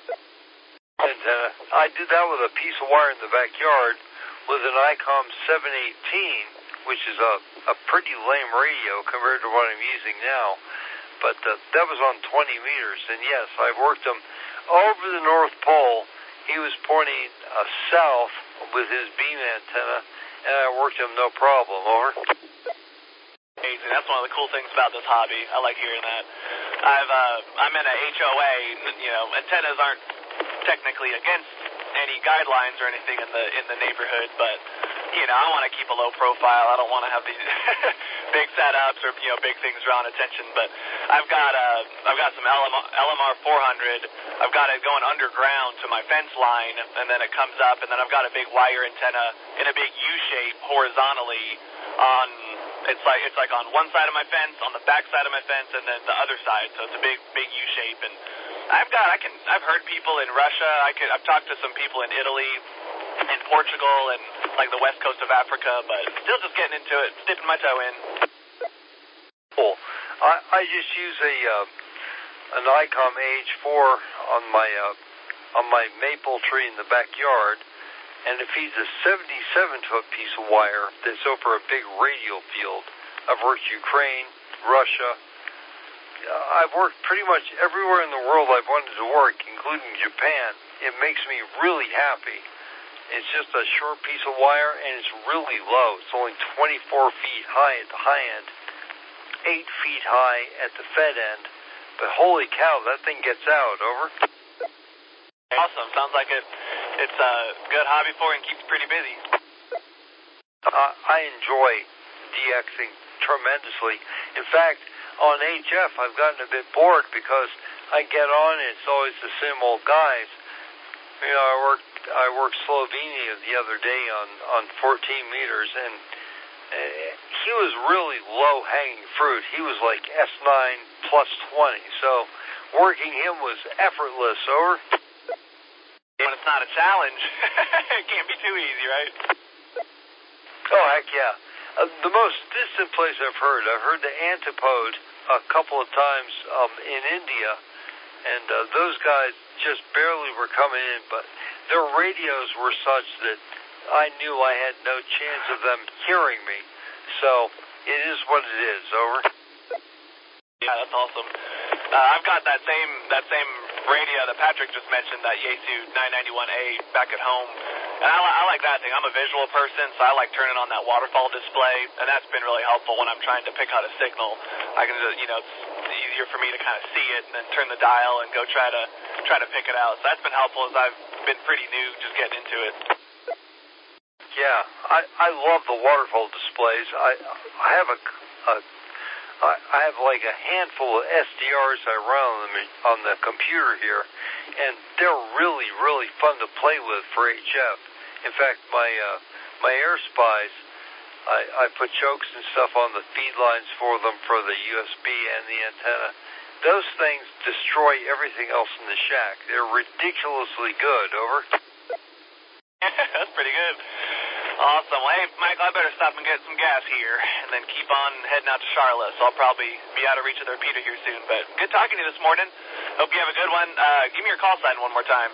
And uh, I did that with a piece of wire in the backyard with an ICOM seven eighteen, which is a, a pretty lame radio compared to what I'm using now. But uh, that was on twenty meters, and yes, I've worked him over the North Pole. He was pointing uh, south with his beam antenna, and I worked him no problem, over. Amazing. That's one of the cool things about this hobby. I like hearing that. I've, uh, I'm in a H O A. You know, antennas aren't technically against any guidelines or anything in the in the neighborhood, but you know, I want to keep a low profile. I don't want to have these big setups or you know big things drawing attention. But I've got uh I've got some L M R four hundred. I've got it going underground to my fence line, and then it comes up, and then I've got a big wire antenna in a big U shape horizontally on. It's like it's like on one side of my fence, on the back side of my fence, and then the other side. So it's a big big U shape. And I've got I can I've heard people in Russia. I could I've talked to some people in Italy and Portugal and like the west coast of Africa, but still just getting into it, dipping my toe in. Cool. I I just use a uh, an ICOM A H four on my uh, on my maple tree in the backyard. And it feeds a seventy-seven foot piece of wire that's over a big radial field. I've worked Ukraine, Russia. Uh, I've worked pretty much everywhere in the world I've wanted to work, including Japan. It makes me really happy. It's just a short piece of wire, and it's really low. It's only twenty-four feet high at the high end, eight feet high at the fed end. But holy cow, that thing gets out, over. Awesome. Sounds like it. It's a good hobby for you and keeps pretty busy. Uh, I enjoy DXing tremendously. In fact, on H F, I've gotten a bit bored because I get on and it's always the same old guys. You know, I worked I worked Slovenia the other day on, on fourteen meters, and uh, he was really low-hanging fruit. He was like S nine plus twenty, so working him was effortless, over. When it's not a challenge, it can't be too easy, right? Oh, heck yeah. Uh, the most distant place I've heard, I've heard the Antipode a couple of times um, in India, and uh, those guys just barely were coming in, but their radios were such that I knew I had no chance of them hearing me. So it is what it is, over. Yeah, that's awesome. Uh, I've got that same that same radio that Patrick just mentioned, that Yaesu nine ninety-one A back at home. And I, I like that thing. I'm a visual person, so I like turning on that waterfall display, and that's been really helpful when I'm trying to pick out a signal. I can just, you know, it's easier for me to kind of see it and then turn the dial and go try to try to pick it out. So that's been helpful as I've been pretty new just getting into it. Yeah, I, I love the waterfall displays. I I have a, a I have like a handful of S D Rs I run on the, on the computer here, and they're really, really fun to play with for H F. In fact, my uh, my Air Spies, I, I put chokes and stuff on the feed lines for them for the U S B and the antenna. Those things destroy everything else in the shack. They're ridiculously good, over. That's pretty good. Awesome. Well, hey, Michael, I better stop and get some gas here and then keep on heading out to Charlotte. So I'll probably be out of reach of the repeater here soon. But good talking to you this morning. Hope you have a good one. Uh, give me your call sign one more time.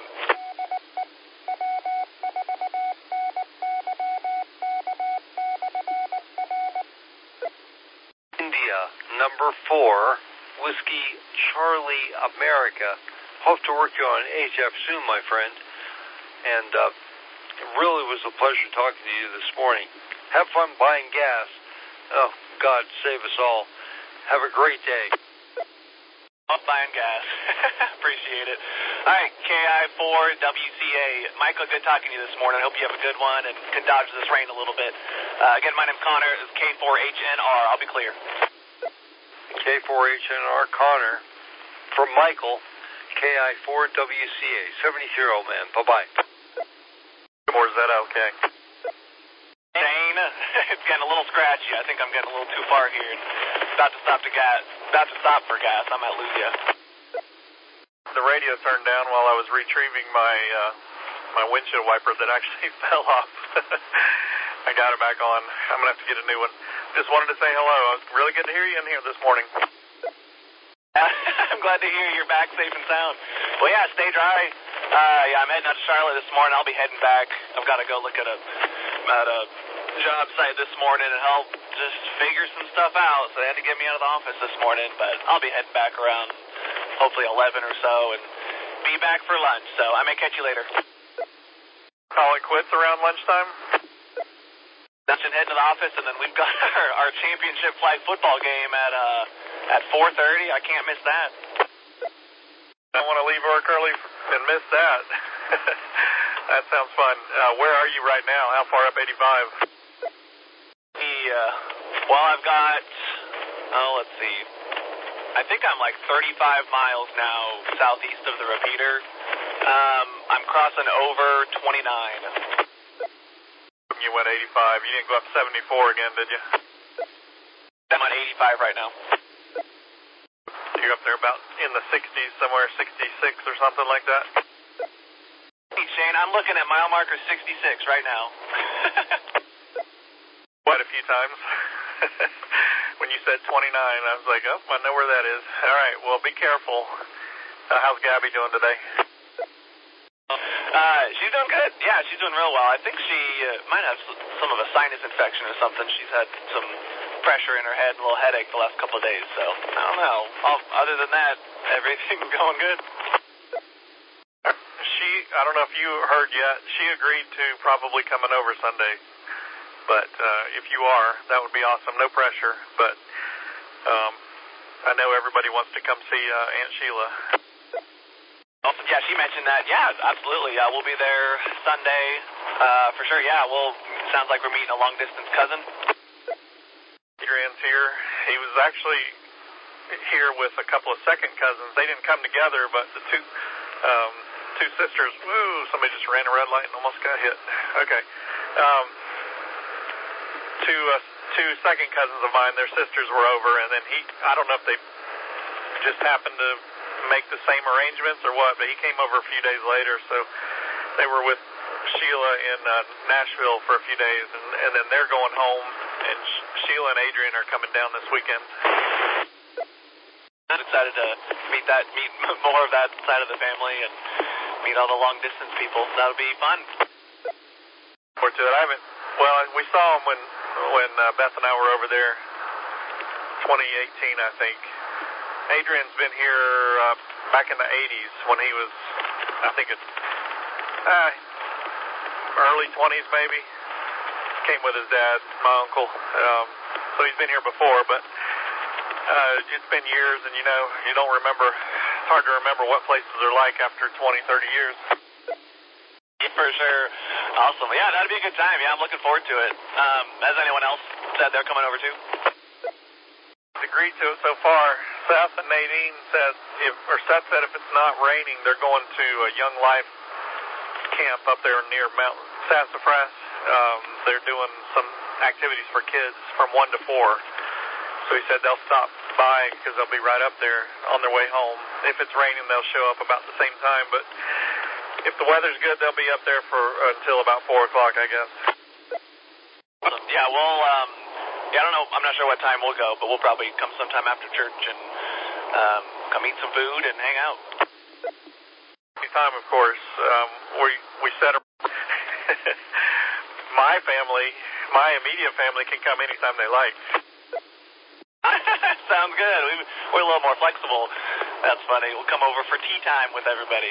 India, number four, Whiskey Charlie America. Hope to work you on H F soon, my friend. And, uh, it really was a pleasure talking to you this morning. Have fun buying gas. Oh, God save us all. Have a great day. I'm buying gas. Appreciate it. All right, K I four W C A. Michael, good talking to you this morning. I hope you have a good one and can dodge this rain a little bit. Uh, again, my name's Connor. It's K four H N R. I'll be clear. K four H N R Connor from Michael, K I four W C A. seventy-year-old man. Bye-bye. Or is that okay? Shane, it's getting a little scratchy. I think I'm getting a little too far here. About to stop to gas. About to stop for gas. I might lose you. The radio turned down while I was retrieving my uh, my windshield wiper that actually fell off. I got it back on. I'm going to have to get a new one. Just wanted to say hello. It was really good to hear you in here this morning. I'm glad to hear you're back safe and sound. Well, yeah, stay dry. Uh, yeah, I'm heading out to Charlotte this morning. I'll be heading back. I've got to go look at a, at a job site this morning and help just figure some stuff out. So they had to get me out of the office this morning, but I'll be heading back around hopefully eleven or so and be back for lunch. So I may catch you later. Call it quits around lunchtime? Lunch and head to the office, and then we've got our, our championship flag football game at uh, at four thirty. I can't miss that. I don't want to leave work early and miss that. That sounds fun. Uh, where are you right now? How far up eighty-five? Yeah. Well, I've got, oh, let's see. I think I'm like thirty-five miles now southeast of the repeater. Um, I'm crossing over twenty-nine. You went eighty-five. You didn't go up seventy-four again, did you? I'm on eighty-five right now. You're up there about in the sixties, somewhere sixty-six or something like that? Hey, Shane, I'm looking at mile marker sixty-six right now. Quite a few times. When you said twenty-nine, I was like, oh, I know where that is. All right, well, be careful. Uh, how's Gabby doing today? Uh, she's doing good. Yeah, she's doing real well. I think she uh, might have some of a sinus infection or something. She's had some pressure in her head and a little headache the last couple of days, so I don't know. All, other than that, everything's going good. She, I don't know if you heard yet, she agreed to probably coming over Sunday. But uh, if you are, that would be awesome. No pressure, but um, I know everybody wants to come see uh, Aunt Sheila. Awesome. Yeah, she mentioned that. Yeah, absolutely. Uh, we'll be there Sunday uh, for sure. Yeah, well, sounds like we're meeting a long-distance cousin. Adrian's here. He was actually here with a couple of second cousins. They didn't come together, but the two um, two sisters, woo, somebody just ran a red light and almost got hit. Okay. Um, two, uh, two second cousins of mine, their sisters were over, and then he, I don't know if they just happened to make the same arrangements or what, but he came over a few days later, so they were with Sheila in uh, Nashville for a few days, and, and then they're going home, and Sheila and Adrian are coming down this weekend. I'm excited to meet that, meet more of that side of the family and meet all the long-distance people. That'll be fun. Forward to it. I haven't, well, we saw him when, when uh, Beth and I were over there, twenty eighteen, I think. Adrian's been here uh, back in the eighties when he was, I think it's uh, early twenties maybe. Came with his dad, my uncle. Um, so he's been here before, but uh, it's been years, and you know, you don't remember. It's hard to remember what places are like after twenty, thirty years. For sure. Awesome. Yeah, that'd be a good time. Yeah, I'm looking forward to it. Um, has anyone else said they're coming over too? Agreed to it so far. Seth and Nadine said, if, or Seth said if it's not raining, they're going to a Young Life camp up there near Mount Sassafras. Um, they're doing some activities for kids from one to four. So he said they'll stop by because they'll be right up there on their way home. If it's raining, they'll show up about the same time. But if the weather's good, they'll be up there for uh, until about four o'clock, I guess. Awesome. Yeah, we'll, um, yeah, I don't know. I'm not sure what time we'll go, but we'll probably come sometime after church and um, come eat some food and hang out. Time, of course. Um, we we set up. My family, my immediate family, can come anytime they like. Sounds good. We, we're a little more flexible. That's funny. We'll come over for tea time with everybody.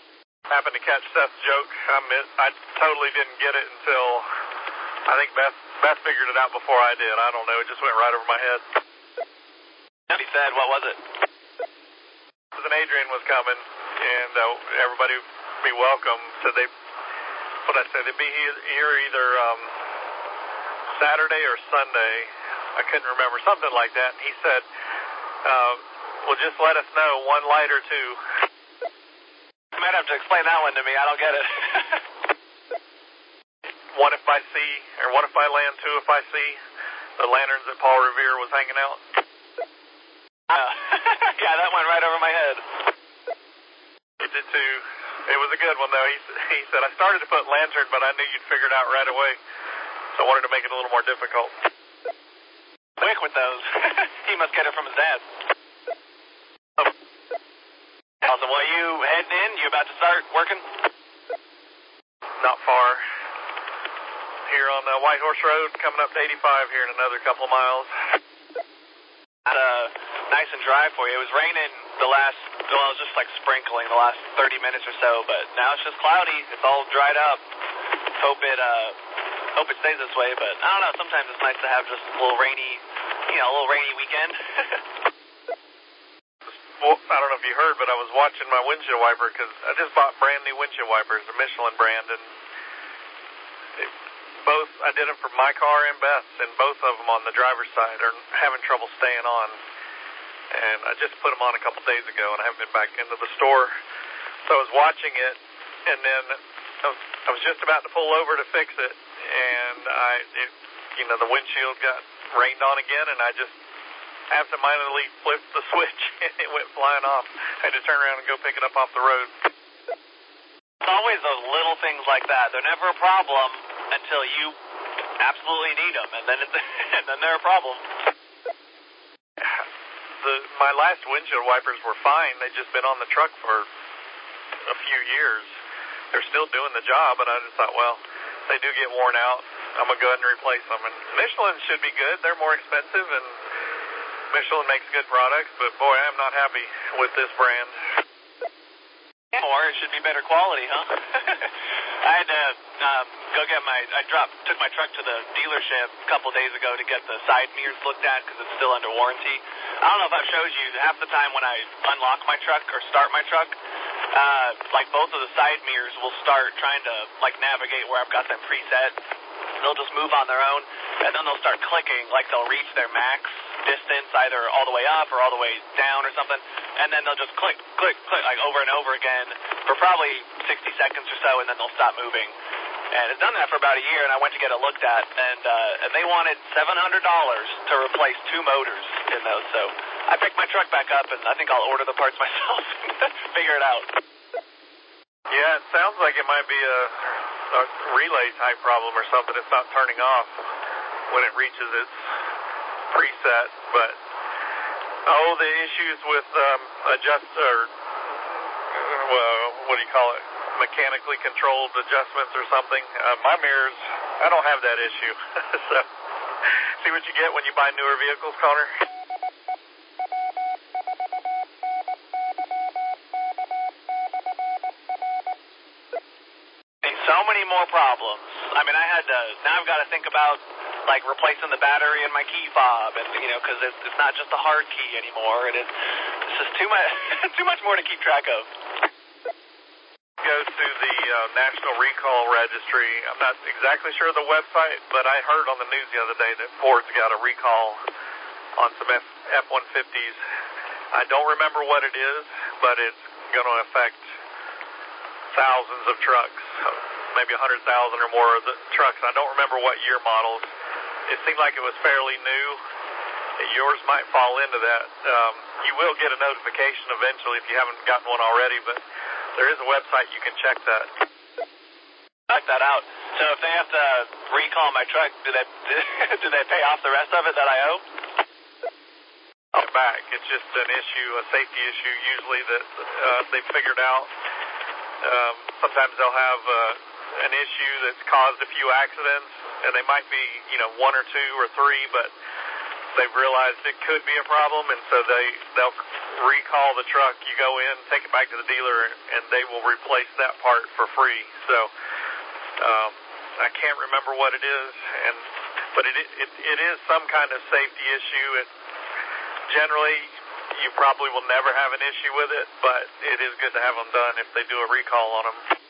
Happened to catch Seth's joke. I, miss, I totally didn't get it until I think Beth Beth figured it out before I did. I don't know. It just went right over my head. What he said, what was it? And Adrian was coming, and uh, everybody would be welcome. So they, what I said, they'd be here either um, Saturday or Sunday. I couldn't remember, something like that. And he said, uh, well, just let us know, one light or two. You might have to explain that one to me. I don't get it. One if I see, or one if I land, two if I see the lanterns that Paul Revere was hanging out. Uh, yeah, that went right over my head. He did too. It was a good one, though. He, he said, I started to put lantern, but I knew you'd figure it out right away, so I wanted to make it a little more difficult. Quick with those. He must get it from his dad. Oh. Awesome. Well, you heading in? You about to start working? Not far. Here on uh, White Horse Road, coming up to eighty-five here in another couple of miles. Uh, nice and dry for you. It was raining the last, well, it was just like sprinkling the last thirty minutes or so, but now it's just cloudy. It's all dried up. Hope it, uh, hope it stays this way, but I don't know. Sometimes it's nice to have just a little rainy, you know, a little rainy weekend. Well, I don't know if you heard, but I was watching my windshield wiper because I just bought brand new windshield wipers, the Michelin brand, and it, both, I did them for my car and Beth's, and both of them on the driver's side are having trouble staying on. And I just put them on a couple days ago, and I haven't been back into the store. So I was watching it, and then I was, I was just about to pull over to fix it, and I, it, you know, the windshield got rained on again, and I just absentmindedly flipped the switch, and it went flying off. I had to turn around and go pick it up off the road. It's always those little things like that. They're never a problem until you absolutely need them, and then it's, and then they're a problem. The, my last windshield wipers were fine. They'd just been on the truck for a few years. They're still doing the job, and I just thought, well, they do get worn out. I'm going to go ahead and replace them. And Michelin should be good. They're more expensive, and Michelin makes good products, but boy, I'm not happy with this brand. Or it should be better quality, huh? I had to um, go get my, I dropped, took my truck to the dealership a couple days ago to get the side mirrors looked at because it's still under warranty. I don't know if I've showed you, half the time when I unlock my truck or start my truck, uh, like both of the side mirrors will start trying to like navigate where I've got them preset. They'll just move on their own, and then they'll start clicking, like they'll reach their max distance, either all the way up or all the way down or something, and then they'll just click, click, click, like over and over again for probably sixty seconds or so, and then they'll stop moving. And it's done that for about a year, and I went to get it looked at, and uh, and they wanted seven hundred dollars to replace two motors in those, so I picked my truck back up, and I think I'll order the parts myself and figure it out. Yeah, it sounds like it might be a, a relay type problem or something. It's not turning off when it reaches its preset, but oh, the issues with um, adjust or well, what do you call it? Mechanically controlled adjustments or something. Uh, my mirrors, I don't have that issue. So, see what you get when you buy newer vehicles, Connor? So many more problems. I mean, I had to, now I've got to think about, like, replacing the battery in my key fob, and, you know, because it's, it's not just a hard key anymore, and it's, it's just too much, too much more to keep track of. Go to the uh, National Recall Registry. I'm not exactly sure of the website, but I heard on the news the other day that Ford's got a recall on some F one fifties. I don't remember what it is, but it's going to affect thousands of trucks, maybe one hundred thousand or more of the trucks. I don't remember what year models. It seemed like it was fairly new. Yours might fall into that. Um, you will get a notification eventually if you haven't gotten one already, but there is a website you can check that. Check that out. So if they have to recall my truck, do they do they pay off the rest of it that I owe? Back. It's just an issue, a safety issue usually that uh, they've figured out. Um, sometimes they'll have uh, an issue that's caused a few accidents, and they might be, you know, one or two or three, but they've realized it could be a problem, and so they, they'll recall the truck. You go in, take it back to the dealer, and they will replace that part for free. So um, I can't remember what it is, and but it, it it is some kind of safety issue. It generally you probably will never have an issue with it, but it is good to have them done if they do a recall on them.